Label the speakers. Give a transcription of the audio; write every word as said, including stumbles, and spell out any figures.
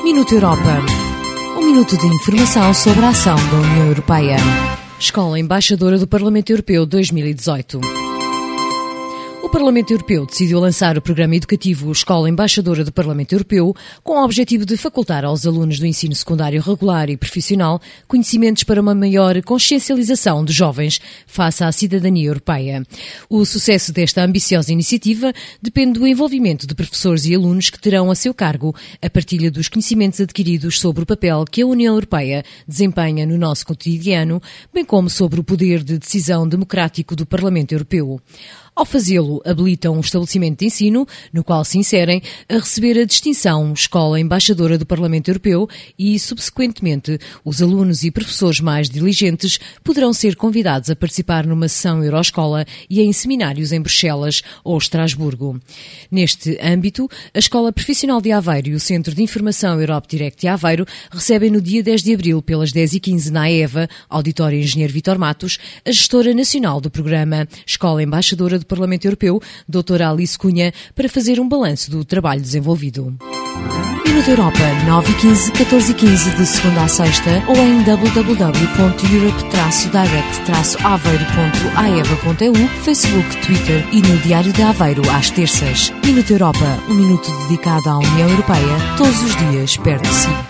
Speaker 1: Minuto Europa. Um minuto de informação sobre a ação da União Europeia. Escola Embaixadora do Parlamento Europeu dois mil e dezoito. O Parlamento Europeu decidiu lançar o programa educativo Escola Embaixadora do Parlamento Europeu com o objetivo de facultar aos alunos do ensino secundário regular e profissional conhecimentos para uma maior consciencialização dos jovens face à cidadania europeia. O sucesso desta ambiciosa iniciativa depende do envolvimento de professores e alunos que terão a seu cargo a partilha dos conhecimentos adquiridos sobre o papel que a União Europeia desempenha no nosso cotidiano, bem como sobre o poder de decisão democrático do Parlamento Europeu. Ao fazê-lo, habilitam um estabelecimento de ensino, no qual se inserem, a receber a distinção Escola Embaixadora do Parlamento Europeu e, subsequentemente, os alunos e professores mais diligentes poderão ser convidados a participar numa sessão Euroescola e em seminários em Bruxelas ou Estrasburgo. Neste âmbito, a Escola Profissional de Aveiro e o Centro de Informação Europe Direct de Aveiro recebem no dia dez de abril, pelas dez e quinze, na EVA, Auditório Engenheiro Vítor Matos, a gestora nacional do programa Escola Embaixadora do Parlamento Europeu, doutora Alice Cunha, para fazer um balanço do trabalho desenvolvido. Minuto Europa, nove e quinze, catorze e quinze, de segunda a sexta, ou em w w w ponto europe direct aveiro ponto a e v a ponto e u, Facebook, Twitter e no Diário de Aveiro às terças. Minuto Europa, um minuto dedicado à União Europeia, todos os dias perto de si.